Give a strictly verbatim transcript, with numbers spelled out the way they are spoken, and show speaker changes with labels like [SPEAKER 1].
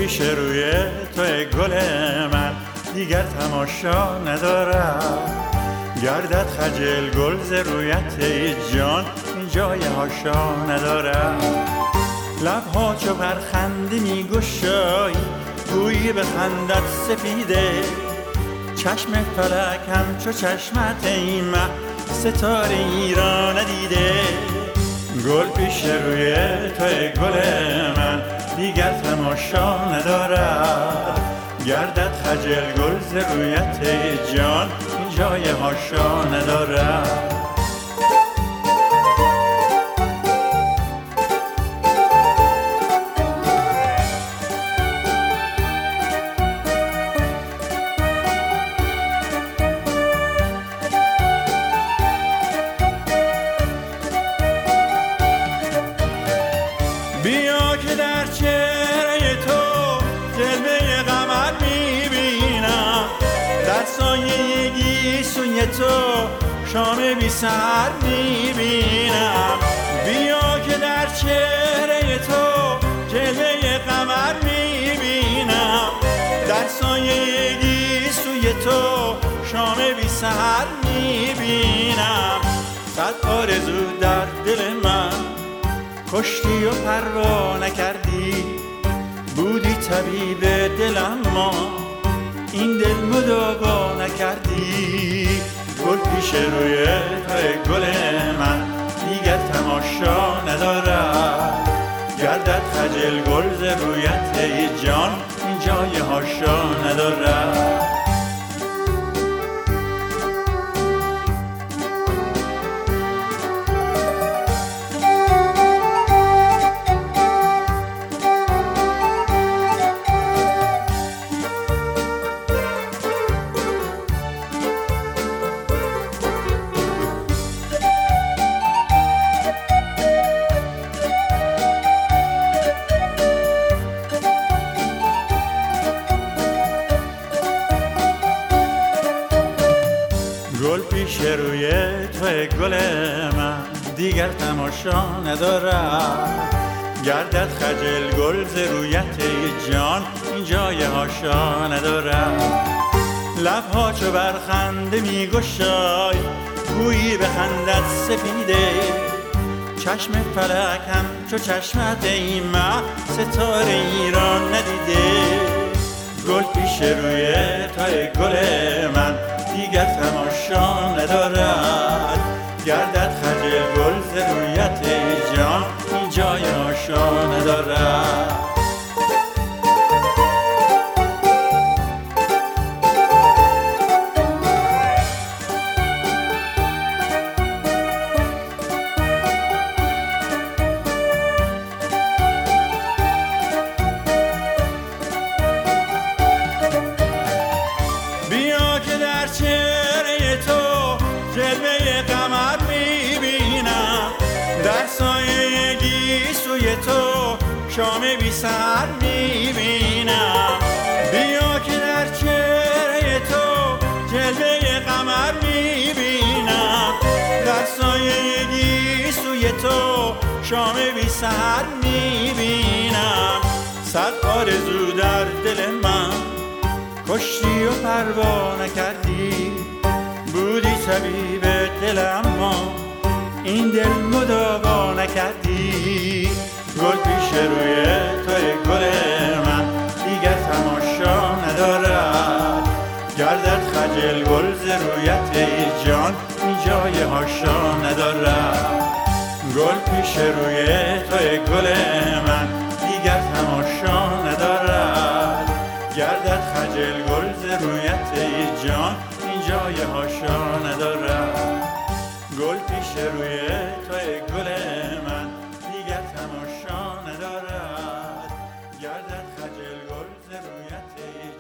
[SPEAKER 1] پیش روی توی گل من دیگر تماشا ندارم. گردد خجل گل ز رویت ای جان این جای هاشا ندارم. لبها چو پرخنده می گشایی گویی به خندت سپیده. چشم فلک همچو چشمت ای مه ستاره ای را ندیده. گل پیش روی توی گل من دیگر تماشا ندارد. گردد خجل گل ز رویت ای جان این جای هاشا ندارد. بیا که در چهره تو جلوه قمر میبینم. در سایه گیسوی تو شام بی سحر میبینم. بیا که در چهره تو جلوه قمر میبینم. در سایه گیسوی تو شام بی سحر میبینم. صد آرزو در دل من کشتی و پروا نکردی. بودی طبیب دلم ما این دل مداوا نکردی. گل پیش روی توی گل من دیگر تماشا ندارد. گردد خجل گل ز رویت ای جان این جای هاشا ندارد. گل پیش روی توی گل من دیگر تماشا ندارد. گردد خجل گل ز رویت ای جان این جای هاشا ندارد. لبها چو برخنده می گشای گویی به خندت سپیده. چشم فلک هم چو چشمت ای مه ستاره ای را ندیده. گل پیش روی توی گل من دیگر تماشا ندارد. گردد خجل گل ز رویت ای جان این جای هاشا ندارد. بیا که در چهره تو جلوه قمر میبینم. در سایه گیسوی تو شام بی سحر میبینم. بیا که در چهره تو جلوه قمر میبینم. در سایه گیسوی تو شام بی سحر میبینم. صد آرزو در دل من کشتی و پروا نکردی. بودی طبیب دلم ما این دل مداوا نکردی. گل پیش روی توی گل من دیگر تماشا ندارد. گردد خجل گل ز رویت ای جان این جای هاشا ندارد. گل پیش روی توی گل من دیگر تماشا ندارد. گردد خجل گل ز رویت ای جان این جای هاشا ندارد. گل پیش روی توی گل من دیگر تماشا ندارد. گردد خجل گل ز رویت ای